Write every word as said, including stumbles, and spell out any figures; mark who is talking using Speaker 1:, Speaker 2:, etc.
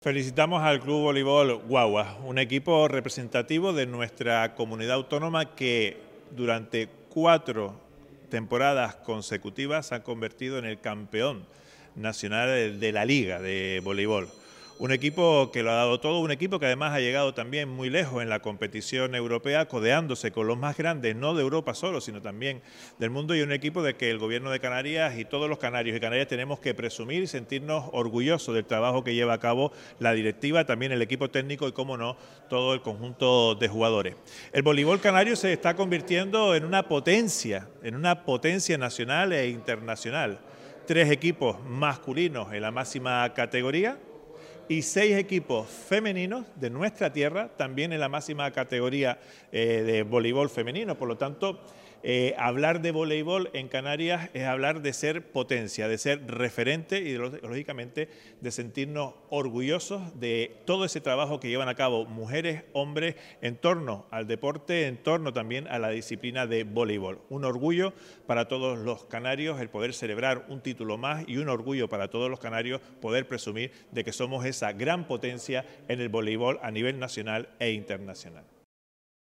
Speaker 1: Felicitamos al Club Voleibol Guagua, un equipo representativo de nuestra comunidad autónoma que durante cuatro temporadas consecutivas se ha convertido en el campeón nacional de la Liga de Voleibol. Un equipo que lo ha dado todo, un equipo que además ha llegado también muy lejos en la competición europea, codeándose con los más grandes, no de Europa solo, sino también del mundo, y un equipo de que el gobierno de Canarias y todos los canarios y canarias tenemos que presumir y sentirnos orgullosos del trabajo que lleva a cabo la directiva, también el equipo técnico y, cómo no, todo el conjunto de jugadores. El voleibol canario se está convirtiendo en una potencia, en una potencia nacional e internacional. Tres equipos masculinos en la máxima categoría y seis equipos femeninos de nuestra tierra también en la máxima categoría eh, de voleibol femenino. Por lo tanto, eh, hablar de voleibol en Canarias es hablar de ser potencia, de ser referente y, lógicamente, de sentirnos orgullosos de todo ese trabajo que llevan a cabo mujeres, hombres, en torno al deporte, en torno también a la disciplina de voleibol. Un orgullo para todos los canarios el poder celebrar un título más y un orgullo para todos los canarios poder presumir de que somos esa gran potencia en el voleibol a nivel nacional e internacional.